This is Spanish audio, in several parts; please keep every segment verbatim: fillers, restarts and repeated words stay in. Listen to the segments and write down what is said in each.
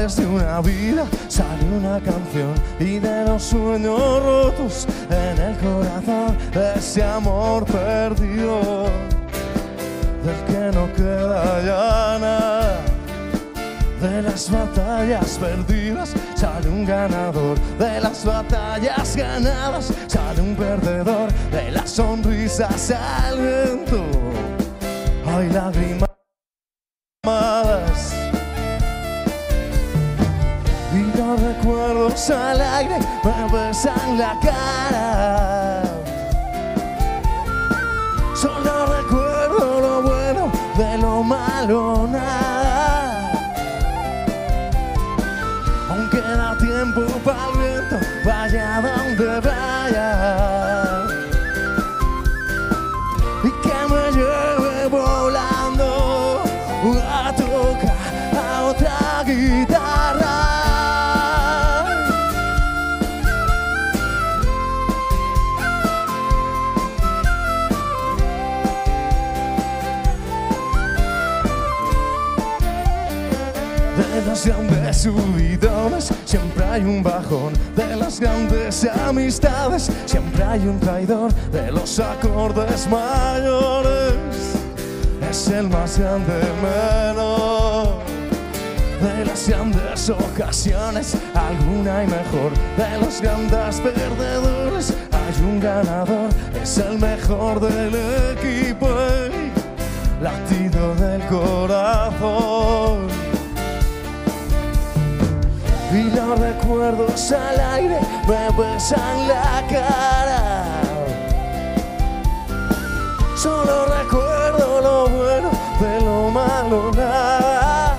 mitades de una vida sale una canción, y de los sueños rotos en el corazón, de ese amor perdido del que no queda ya nada. De las batallas perdidas sale un ganador, de las batallas ganadas sale un perdedor, de las sonrisas al viento hay lágrimas y los recuerdos al aire me besan la cara. Solo recuerdo lo bueno, de lo malo nada. Aunque da tiempo para el viento, vaya donde vaya, y que me lleve volando a tocar a otra guitarra. De los grandes subidones siempre hay un bajón, de las grandes amistades siempre hay un traidor, de los acordes mayores es el más grande menos, de las grandes ocasiones alguna hay mejor, de los grandes perdedores hay un ganador, es el mejor del equipo, el latido del corazón. Y los recuerdos al aire me besan la cara. Solo recuerdo lo bueno, de lo malo nada.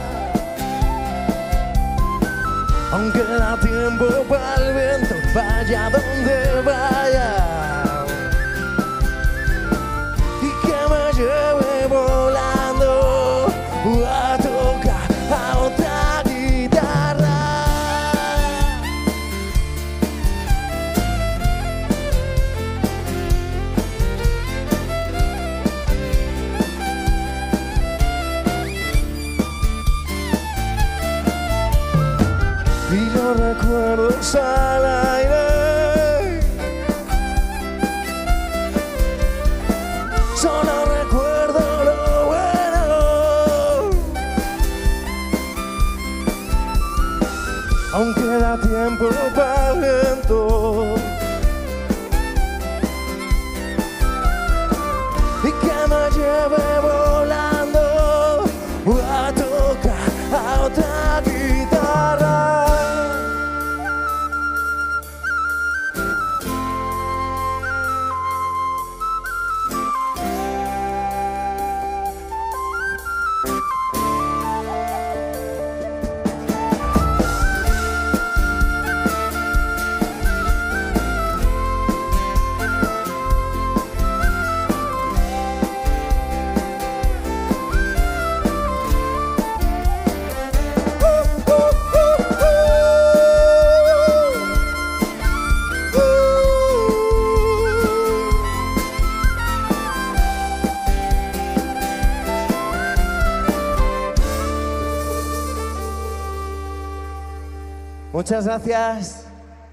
Aunque da tiempo para el viento, vaya donde vaya, y que me lleve volando a tocar a otra guitarra. Y los recuerdos al aire, solo recuerdo lo bueno, aunque da tiempo para el viento, y que me lleve volando a tocar a otra guitarra. Muchas gracias.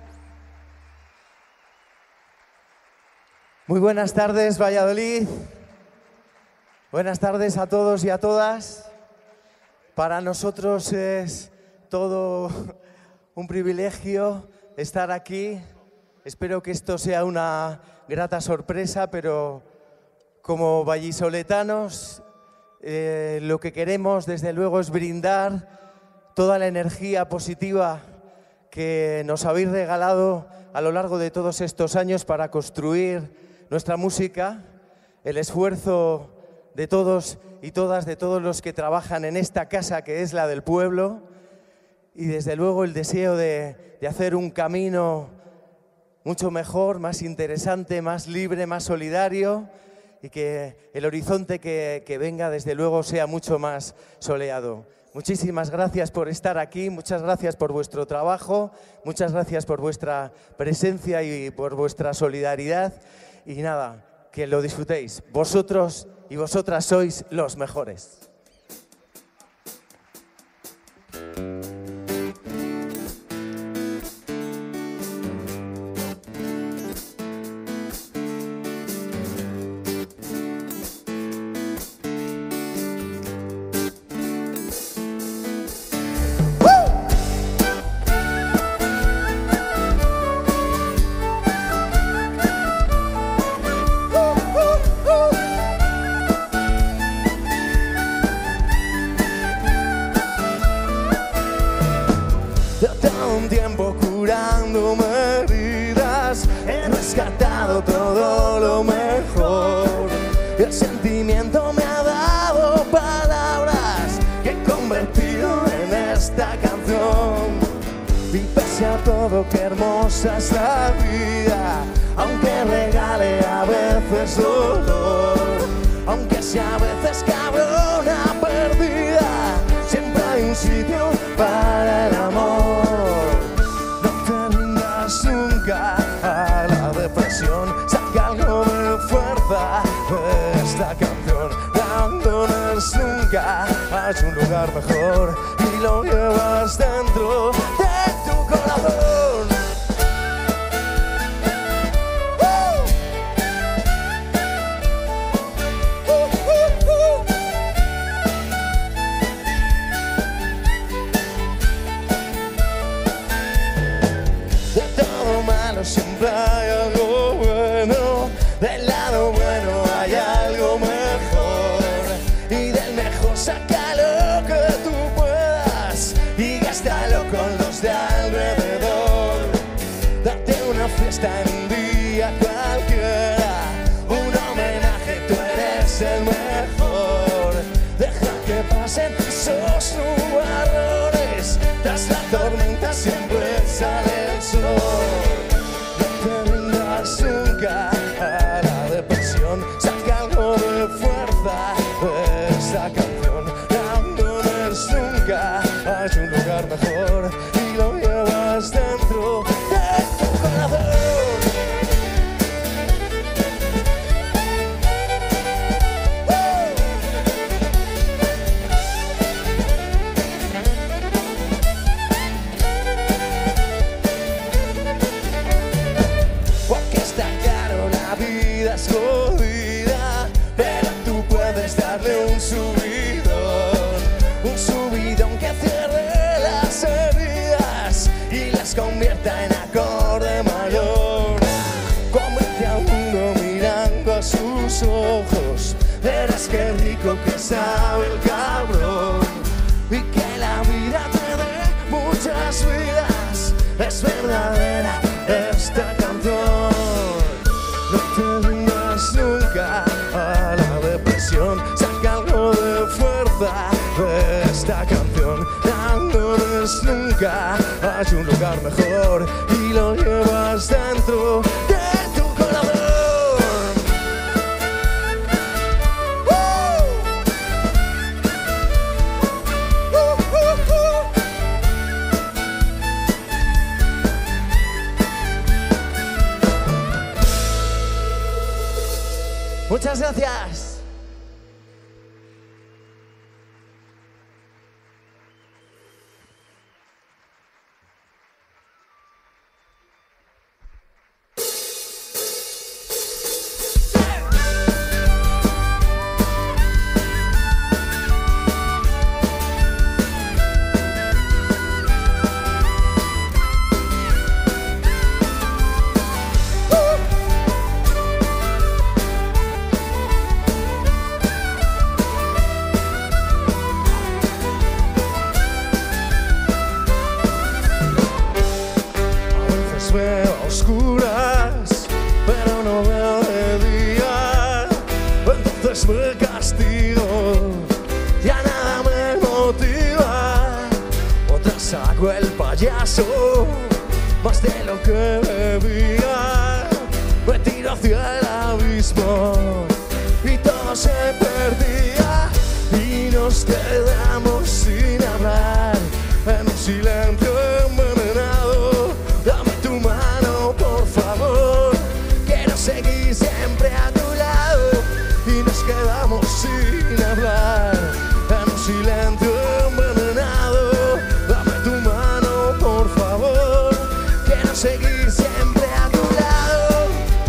Muy buenas tardes, Valladolid. Buenas tardes a todos y a todas. Para nosotros es todo un privilegio estar aquí. Espero que esto sea una grata sorpresa, pero como vallisoletanos eh, lo que queremos desde luego es brindar toda la energía positiva que nos habéis regalado a lo largo de todos estos años para construir nuestra música, el esfuerzo de todos y todas, de todos los que trabajan en esta casa que es la del pueblo, y desde luego el deseo de, de hacer un camino mucho mejor, más interesante, más libre, más solidario, y que el horizonte que, que venga desde luego sea mucho más soleado. Muchísimas gracias por estar aquí, muchas gracias por vuestro trabajo, muchas gracias por vuestra presencia y por vuestra solidaridad. Y nada, que lo disfrutéis. Vosotros y vosotras sois los mejores. tiempo curándome heridas, he rescatado todo lo mejor. El sentimiento me ha dado palabras que he convertido en esta canción. Y pese a todo, qué hermosa es la vida, aunque regale a veces dolor, aunque sea a veces cabrona perdida, siempre hay un sitio para el amor. No te rindas nunca a la depresión, saca algo de fuerza de esta canción. No abandones nunca, hay un lugar mejor y lo llevas dentro de tu corazón. Siempre hay algo bueno, del lado bueno hay algo mejor, y del mejor saca lo que tú puedas y gástalo con los de alrededor. Date una fiesta en un día cualquiera, un homenaje, tú eres el mejor. Deja que pasen esos nubarrones, tras la tormenta siempre sale el sol. Nunca a la depresión, saca algo de fuerza de esta canción. No abandones nunca, hay un lugar mejor y lo llevas dentro de tu corazón. Es jodida, pero tú puedes darle un subidón, un subidón que cierre las heridas y las convierta en acorde mayor. Cómete al mundo mirando a sus ojos, verás qué rico que sabe el cabrón, y que la vida te dé muchas vidas, es verdadera esta canción. No te rindas nunca a la depresión, saca algo de fuerza de esta canción. No abandones nunca, hay un lugar mejor y lo llevas dentro de tu corazón. Muchas gracias. Veo a oscuras, pero no veo de día, entonces me castigo, ya nada me motiva. Otra saco el payaso, más de lo que bebía, me tiro hacia el abismo y todo se perdía, y nos quedamos sin hablar en un silencio envenenado. Dame tu mano, por favor, quiero seguir siempre a tu lado, y nos quedamos sin hablar en un silencio envenenado. Dame tu mano, por favor, quiero seguir siempre a tu lado.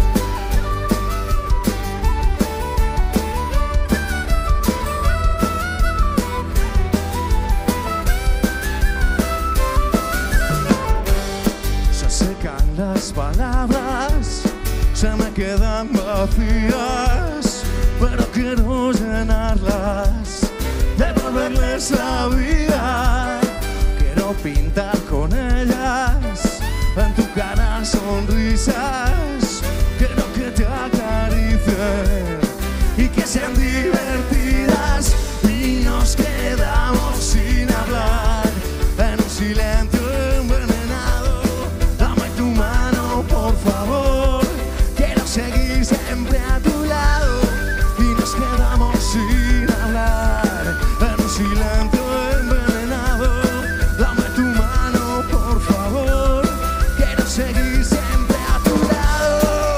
Se secan las palabras, se me quedan vacías, pero quiero llenarlas, devolverles la vida. Quiero pintar con ellas en tu cara sonrisas, quiero que te acaricien y que sean divertidas y nos quedamos sin hablar en un silencio envenenado. Dame tu mano, por favor, quiero seguir siempre a tu lado y nos quedamos sin hablar en un silencio envenenado. Dame tu mano, por favor, quiero seguir siempre a tu lado.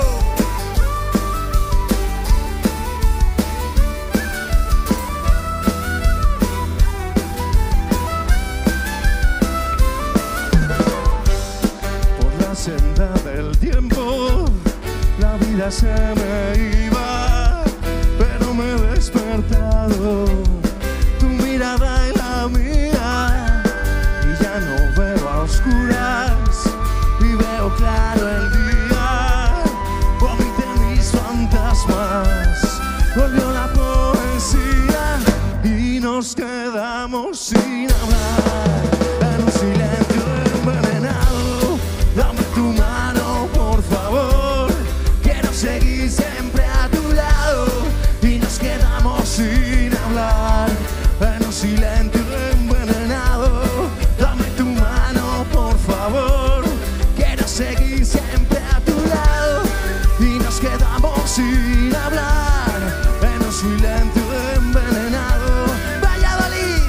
Por la senda del tiempo la vida se me iba, pero me he despertado, tu mirada y la mía, y ya no veo a oscuras y veo claro el día. Vomité mis fantasmas, volvió la poesía y nos quedamos sin hablar en un silencio envenenado. Dame tu mano, por favor, quiero seguir siempre a tu lado y nos quedamos sin hablar en un silencio envenenado. Dame tu mano, por favor, quiero seguir siempre a tu lado y nos quedamos sin hablar en un silencio envenenado. Valladolid,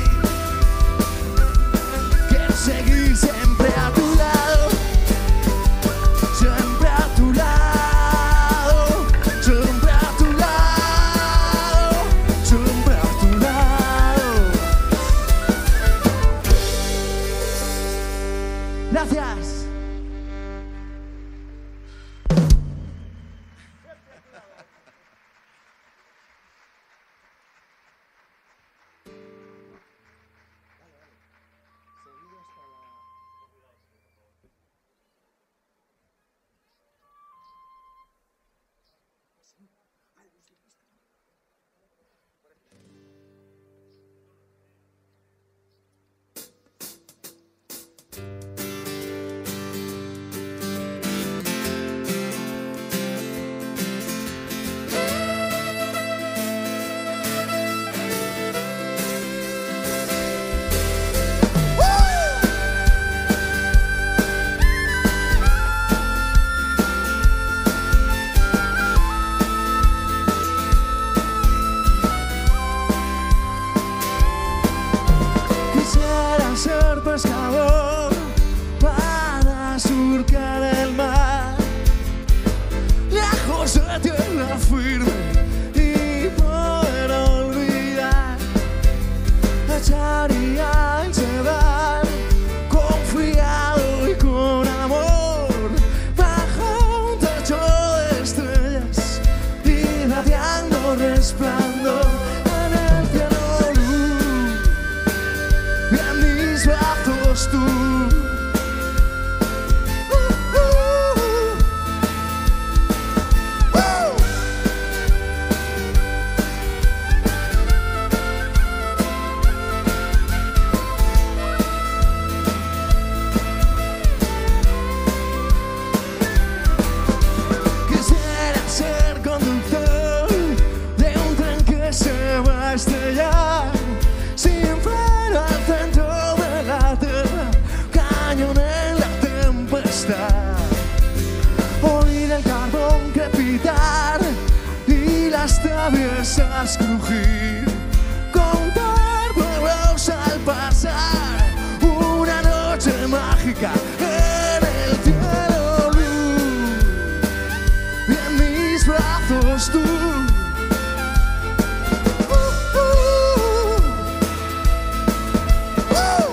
quiero seguir siempre a tu lado, siempre a tu lado, siempre a tu lado, siempre a tu lado. Gracias. Quisiera ser pescador para surcar el mar, lejos de tierra firme y poder olvidar. Echaría el sedal confiado y con amor bajo un techo de estrellas, irradiando resplandor en el cielo luz y en mis brazos tú. Uh, uh, uh, uh. Quisiera ser conductor de un tren que se va a estrellar sin freno al centro de la tierra, cañón en la tempestad. Oír el carbón crepitar y las traviesas crujir, contar pueblos al pasar, una noche mágica en el cielo luz y en mis brazos tú. Uh, uh, uh.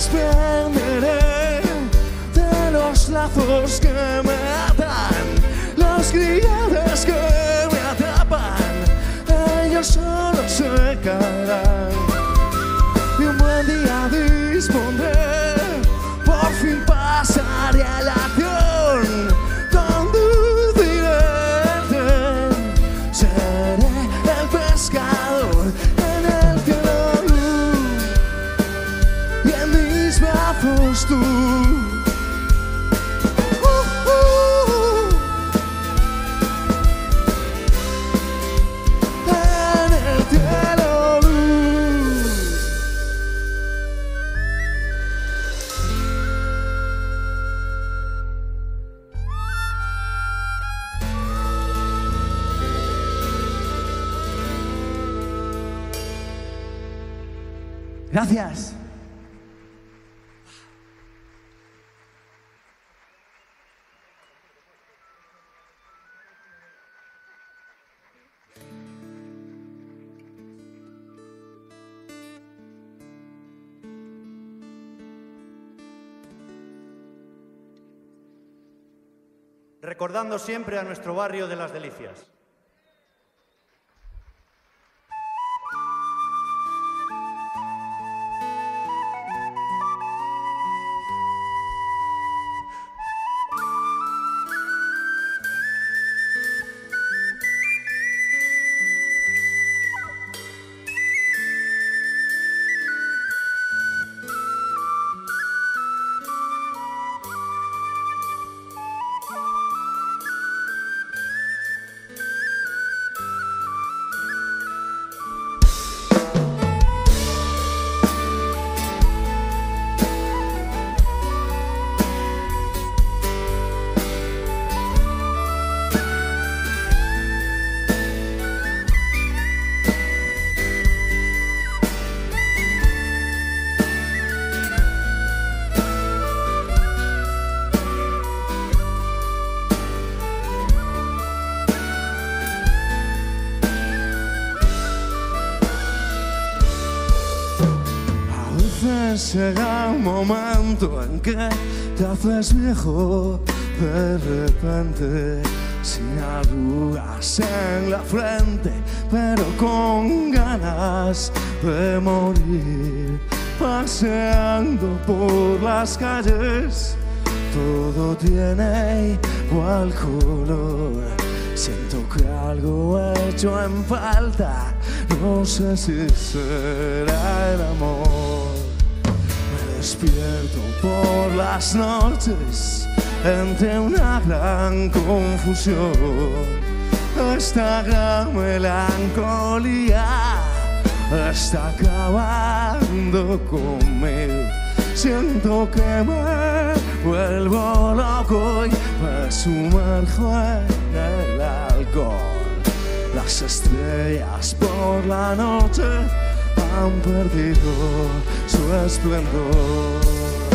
lazos que me atan criadas que me atrapan, ellos solo se caerán. Y un buen día dispondré, por fin pasaré a la acción, conduciré el tren, seré el pescador en el cielo luz, y en mis brazos tú. Gracias. Recordando siempre a nuestro barrio de Las Delicias. Llega un momento en que te haces viejo de repente, sin arrugas en la frente, pero con ganas de morir, paseando por las calles. Todo tiene igual color, siento que algo he hecho en falta, no sé si será el amor. Despierto por las noches entre una gran confusión, esta gran melancolía está acabando conmigo. Siento que me vuelvo loco y me sumerjo en el alcohol. Las estrellas por la noche han perdido su esplendor.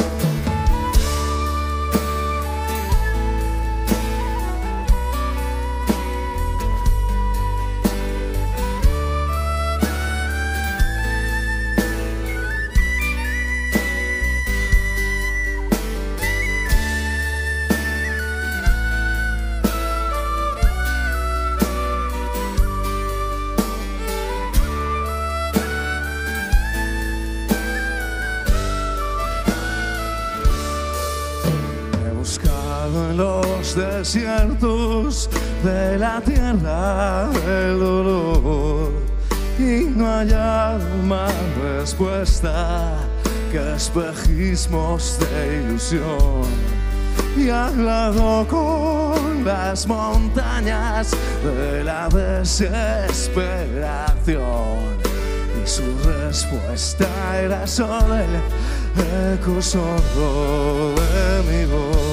En los desiertos de la tierra del dolor, y no hay más respuesta que espejismos de ilusión. Y hablado con las montañas de la desesperación, y su respuesta era solo el eco sordo de mi voz.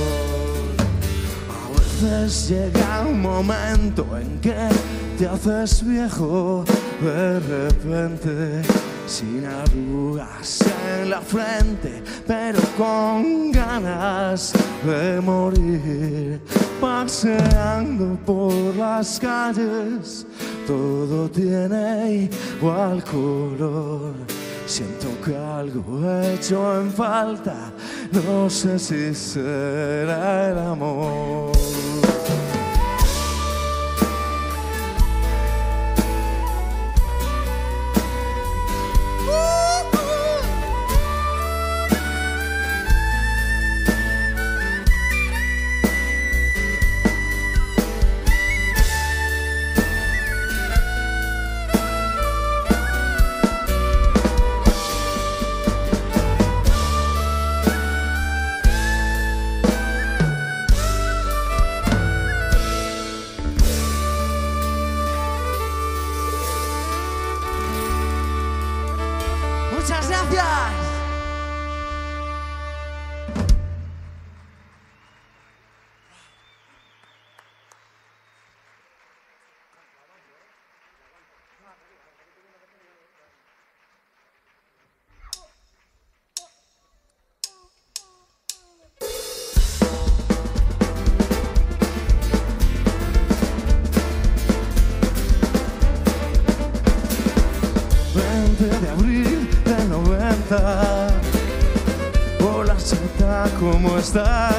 A veces llega un momento en que te haces viejo de repente, sin arrugas en la frente, pero con ganas de morir, paseando por las calles. Todo tiene igual color, siento que algo he hecho en falta, no sé si será el amor. ¿cómo estás?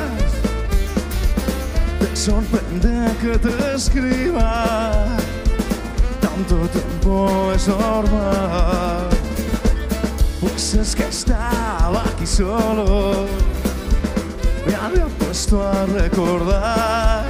Te sorprende que te escriba. Tanto tiempo es normal. Pues es que estaba aquí solo. Me había puesto a recordar.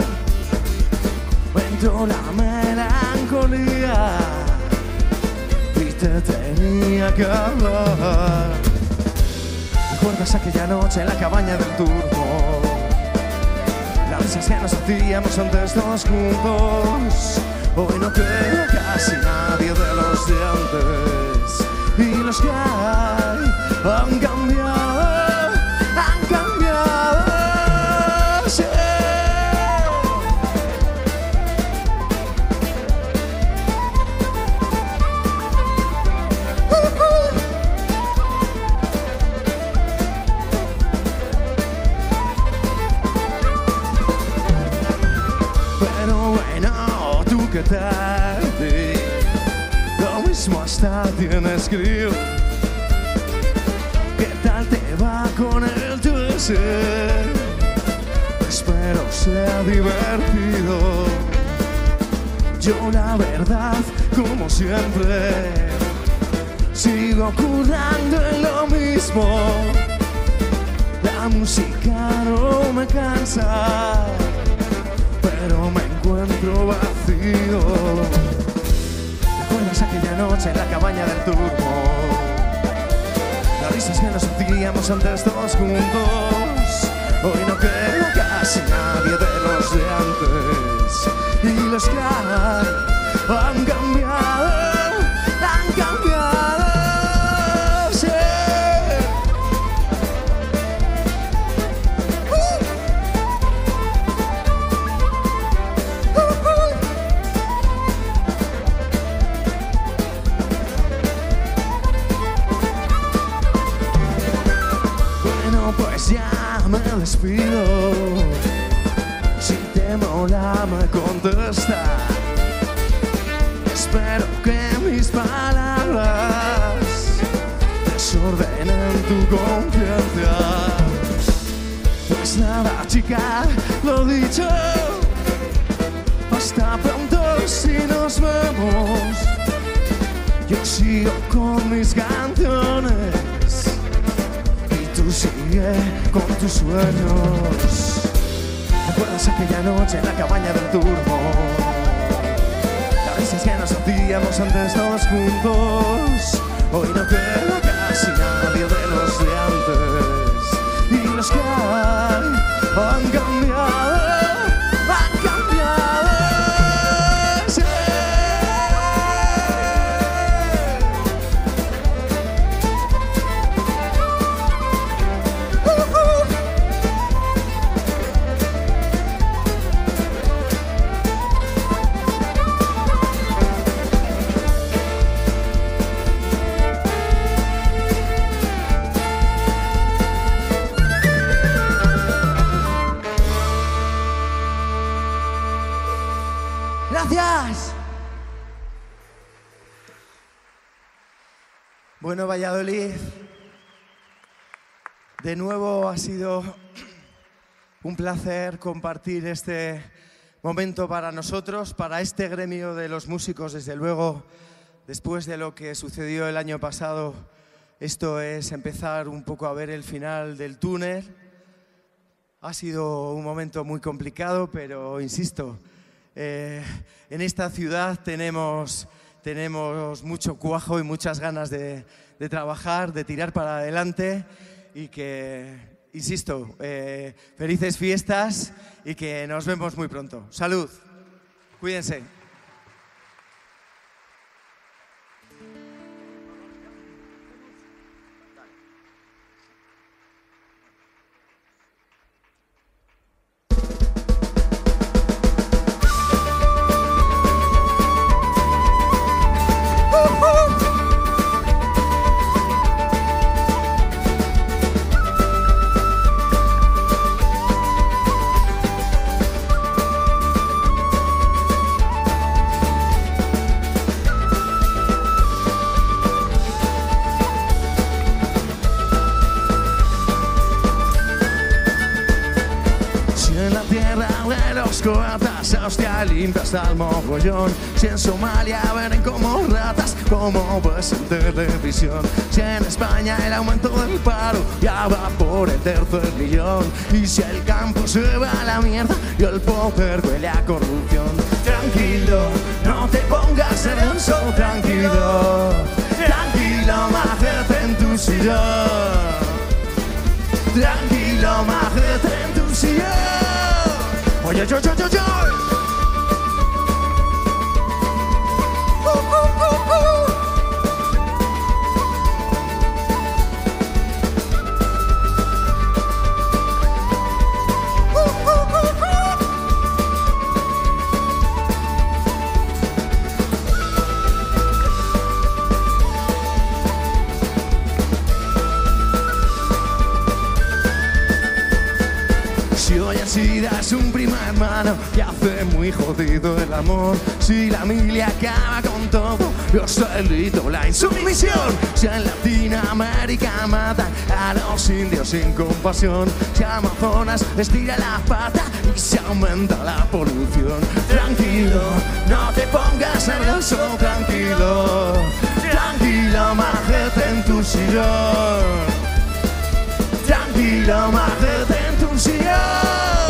Entró la melancolía y te tenía que hablar. ¿Recuerdas aquella noche en la cabaña del turno? Las risas que nos hacíamos antes todos juntos. Hoy no queda casi nadie de los de antes. Y los que hay han cambiado, han cambiado, sí. ¿Qué tal? Lo mismo hasta tienes frío. ¿Qué tal te va con el tu ser? Espero sea divertido. Yo la verdad, como siempre, sigo currando en lo mismo. La música no me cansa, pero me encuentro vacío. ¿Recuerdas aquella noche en la cabaña del turbo? Las risas que nos hacíamos antes todos juntos. Hoy no queda casi nadie de los de antes. Y los que hay han cambiado, han cambiado, sí. Pues ya me despido. Si te mola me contesta. Espero que mis palabras desordenen tu conciencia. Pues nada, chica, lo dicho. Hasta pronto si nos vemos. Yo sigo con mis canciones. Tú sigue con tus sueños. ¿Recuerdas aquella noche en la cabaña del turbo? Las risas que nos hacíamos antes todos juntos. Hoy no queda casi nadie de los de antes. Y los que hay han cambiado, han cambiado, sí. Gracias. Bueno, Valladolid, de nuevo ha sido un placer compartir este momento para nosotros, para este gremio de los músicos. Desde luego, después de lo que sucedió el año pasado, esto es empezar un poco a ver el final del túnel. Ha sido un momento muy complicado, pero insisto, eh, en esta ciudad tenemos, tenemos mucho cuajo y muchas ganas de, de trabajar, de tirar para adelante y que, insisto, eh, felices fiestas y que nos vemos muy pronto. Salud, cuídense. los coatas, hostia limpia hasta el mogollón. Si en Somalia ven como ratas, como ves en televisión. Si en España el aumento del paro ya va por el tercer millón. Y si el campo se va a la mierda y el poder huele a corrupción. Tranquilo, no te pongas nervioso, tranquilo. Tranquilo, májate en tu sillón. Tranquilo, májate en tu sillón. Oye, yo, yo, yo, yo. Uh, uh, uh, uh. Si hoy el SIDA es un primo hermano y hace muy jodido el amor. Si la milia acaba con todo, los delito, la insumisión. Si en Latinoamérica matan a los indios sin compasión. Si Amazonas les tira la pata y se aumenta la polución. Tranquilo, no te pongas nervioso, tranquilo. Tranquilo, májate en tu sillón. Tranquilo, májate en tu sillón.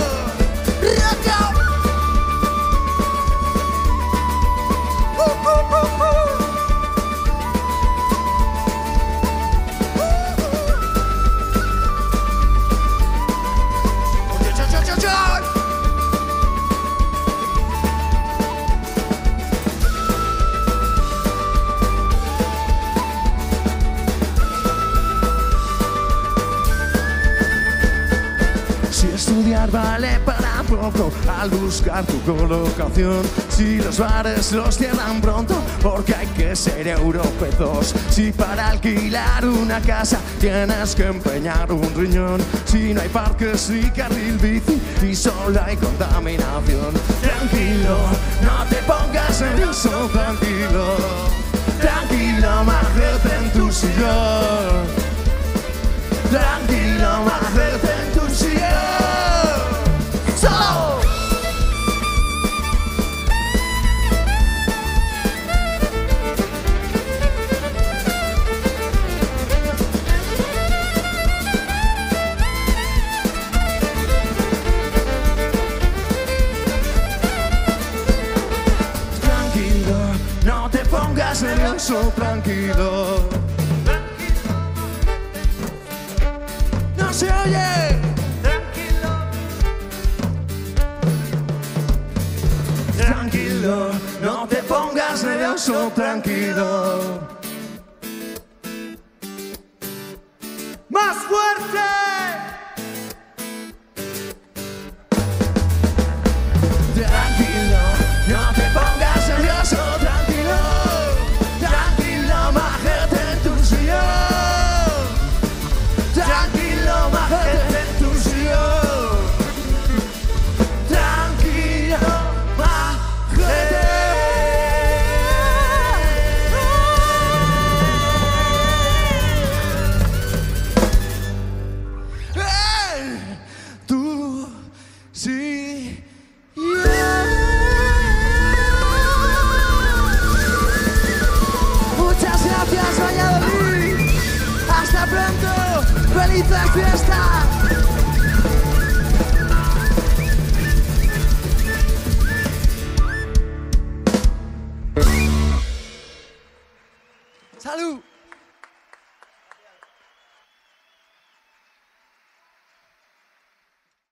Si estudiar vale para poco al buscar tu colocación. Si los bares los cierran pronto porque hay que ser europeos. Si para alquilar una casa tienes que empeñar un riñón. Si no hay parques ni carril bici y solo hay contaminación. Tranquilo, no te pongas nervioso, tranquilo. Tranquilo, májate en tu sillón. Tranquilo, májate en tu sillón. ¡Solo! Tranquilo, no te pongas nervioso, tranquilo. No se oye. Tranquilo, no te pongas nervioso, tranquilo. ¡Más fuerte! Tranquilo, no te pongas nervioso, tranquilo. Tranquilo, májate en tu sillón. Tranquilo, májate en tu sillón. Tranquilo, májate. En tu sillón. Muchas gracias, Valladolid. Hasta pronto. Felices fiestas.